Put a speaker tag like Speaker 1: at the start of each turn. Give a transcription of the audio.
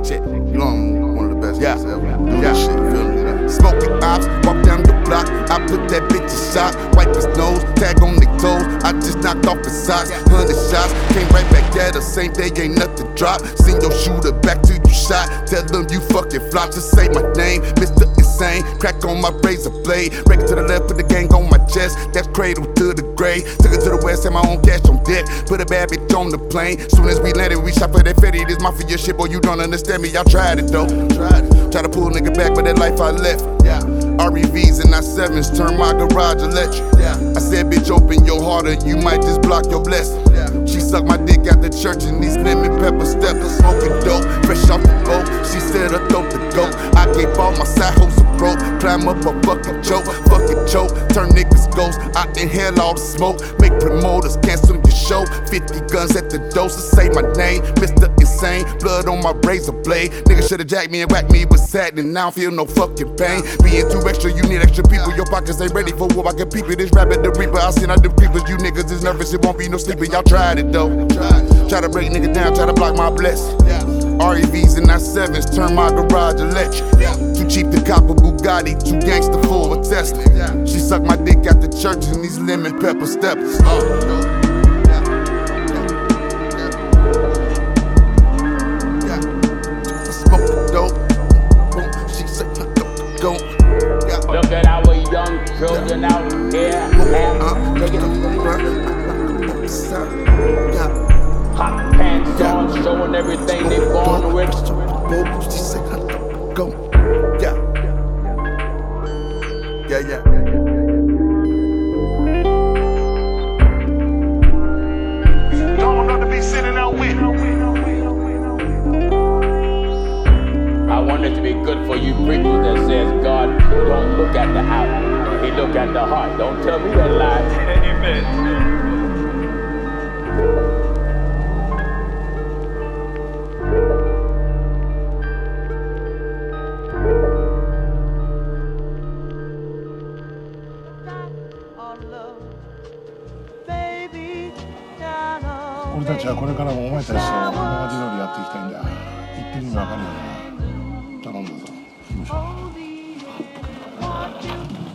Speaker 1: check. You know I'm one of the best niggas ever. Do this shit, you feel me? Smoking ops, walk down the block. I put that bitch in shot, wipe his nose, tag on the toes. I just knocked off his socks, 100 shots. Came right back at the same day, ain't nothing drop. Send your shooter back till you shot. Tell them you fucking flop, just say my name, Mr. Insane. Crack on my razor blade, break it to the left, put the gang on my chest. That's cradle to the grave. Took it to the west, had my own cash on deck. Put a bad bitch on the plane. Soon as we landed, we shot for that fetty. This mafia shit, boy, you don't understand me. Y'all tried it though. Try to pull a nigga back, but that life I left. REVs and I7s, turn my garage electric. I said, bitch, open your heart or you might just block your blessing. She sucked my dick at the church in these lemon pepper steppers, smoking dope, fresh off the boat. She said her throat to go. I gave all my side hoes a rope, climb up a fucking choke, turn niggas ghosts. I inhale all the smoke, make promoters cancel your show. 50 guns at the door, so say my name, Mr. Insane. Blood on my razor blade. Niggas should've jacked me and whacked me, but sad and now I don't feel no fucking pain. Being too extra, you need extra people. Your pockets ain't ready for what I can peep it. This rabbit the reaper, I send out the creepers. You niggas is nervous, it won't be no sleeping. Y'all tried it though. Try to break niggas down, try to block my blessing. REVs and I7s, turn my garage electric. Too cheap to cop a Bugatti, too gangster for a Tesla. She sucked my dick at the church in these lemon pepper steppers. Smoke dope, she sucked my dope.
Speaker 2: Look at our young children out here. Hot pants on, showing everything they born with.
Speaker 1: She said, go. Yeah.
Speaker 3: Don't know to be sitting out with.
Speaker 2: I want it to be good for you preachers that says God don't look at the outward, He look at the heart. Don't tell me that lie.
Speaker 3: Amen.
Speaker 4: 俺たちはこれからもお前たちとこんな感じ通りやっていきたいんだ。言ってる意味わかるよな。頼んだぞ。行きましょう。